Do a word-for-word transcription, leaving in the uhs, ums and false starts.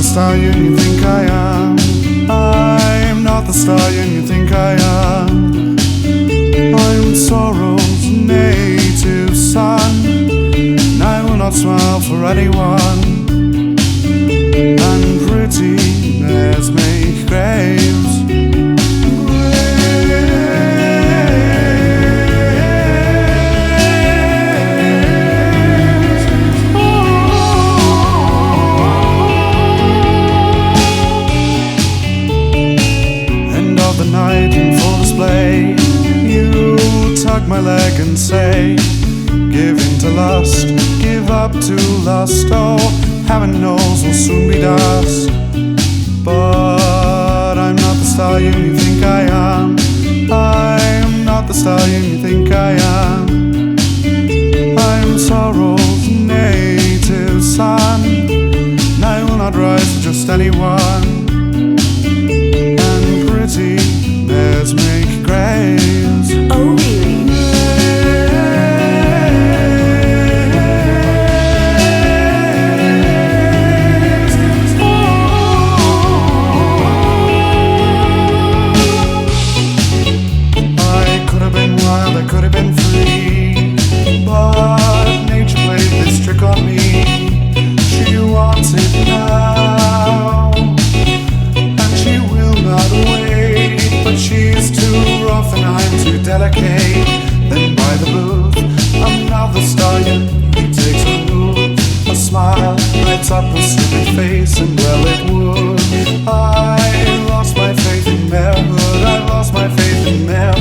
stallion you think I am. I'm not the stallion you think I am. I'm sorrow's native son, and I will not smile for anyone. And pretty mares make graves. The night in full display, you tug my leg and say, give in to lust, give up to lust. Oh, heaven knows we'll soon be dust. But I'm not the stallion you think I am. I'm not the stallion you think I am. I'm sorrow's native son, and I will not rise for just anyone. Mares make graves. Oh, really? I could have been wild, I could have been free, but nature played this trick on me. She wants it now, and she will not wait. But she's too rough and I'm too delicate. Then by the booth, another stallion, he takes a move. A smile lights up her stupid face, and well it would. I lost my faith in marehood, I lost my faith in marehood.